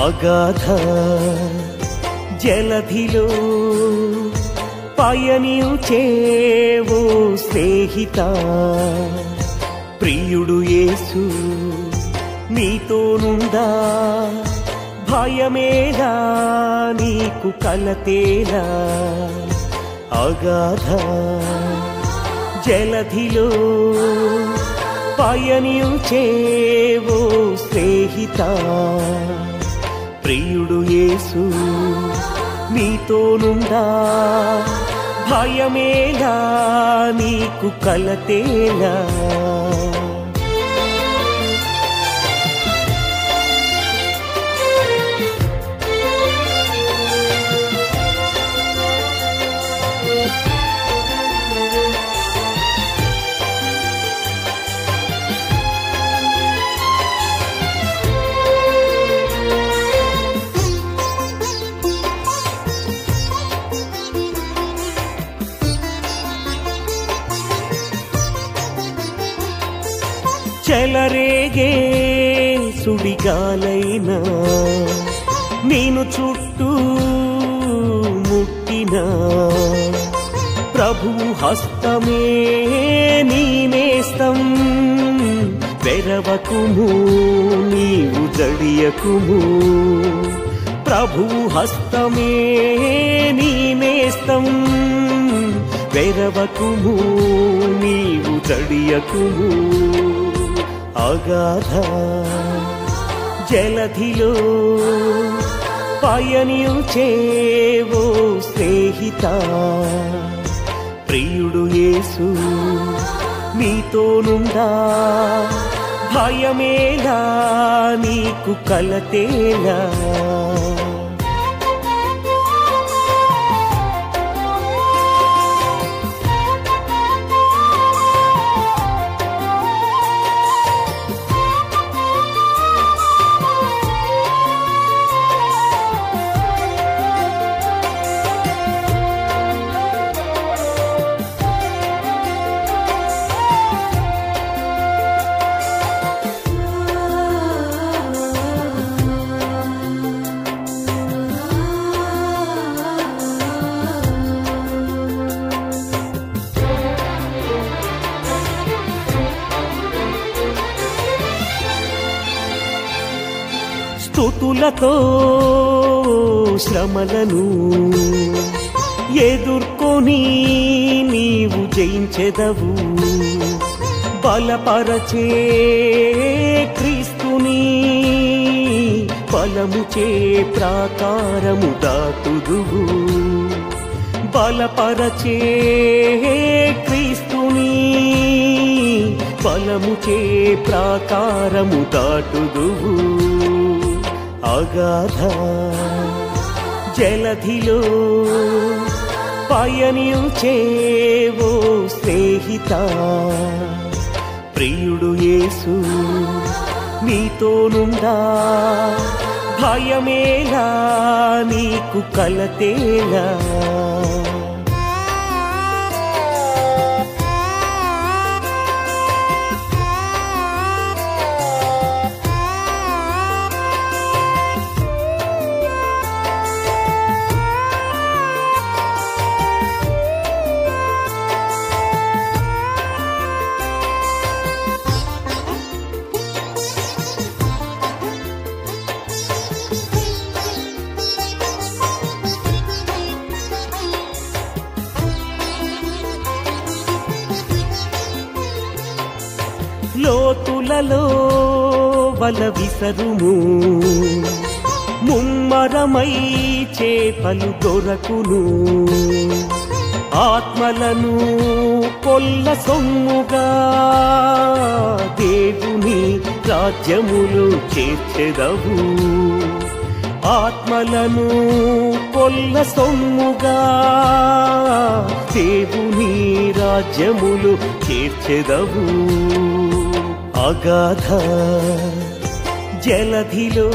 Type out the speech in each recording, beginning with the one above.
అగాధ జలధిలో పయనించేవో స్నేహిత, ప్రియుడు యేసు నీతోనుందా, భయమేలా నీకు కలతేలా. అగాధ జలధిలో పయనించేవో స్నేహిత, ప్రియుడు యేసు నీతోనుందా, భయమేలా నీకు కలతేలా. చెలరేగే సుడిగాలైనా నేను చుట్టూ ముట్టినా, ప్రభు హస్తమే నీ నేస్తం, వెరవకుము నీవు జడియకుము. ప్రభు హస్తమే నీ నేస్తం, వెరవకుము నీవు జడియకుము. అగాధ జలధిలో పయనించేవో స్నేహిత, ప్రియుడు యేసు నీతోనుందా, భయమేలా నీకు కలతేలా. స్తుతులతో శ్రమలను ఎదుర్కొని నీవు జయించెదవు, బలపరచే క్రీస్తుని బలముచే ప్రాకారము దాటుదువు. బలపరచే క్రీస్తుని బలముచే ప్రాకారము దాటుదువు. అగాధ జలధిలో పయనించేవో స్నేహిత, ప్రియుడు యేసు నీతోనుందా, భయమేలా నీకు కలతేలా. లోతులలో వల విసరుము, ముమ్మరమై చేపలు దొరకును. ఆత్మలను కొల్ల సొమ్ముగా దేవుని రాజ్యములు చేర్చెదవు. ఆత్మలను కొల్ల సొమ్ముగా దేవుని రాజ్యములు చేర్చెదవు. అగాధ జలధిలో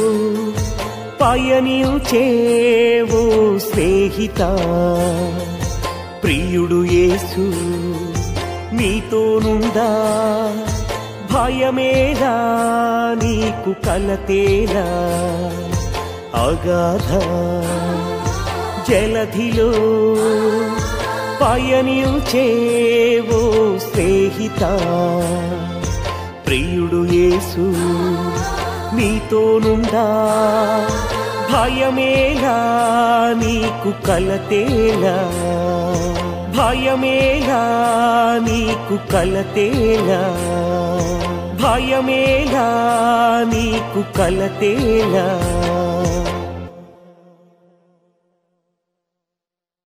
పయనించేవో స్నేహిత, ప్రియుడు యేసు నీతోనుందా, భయమేలా నీకు కలతేలా. అగాధ జలధిలో పయనించేవో స్నేహిత, ప్రియుడు యేసు నీతోనుండా, భయమేలా నీకు కలతేలా, భయమేలా నీకు కలతేలా, భయమేలా నీకు కలతేలా.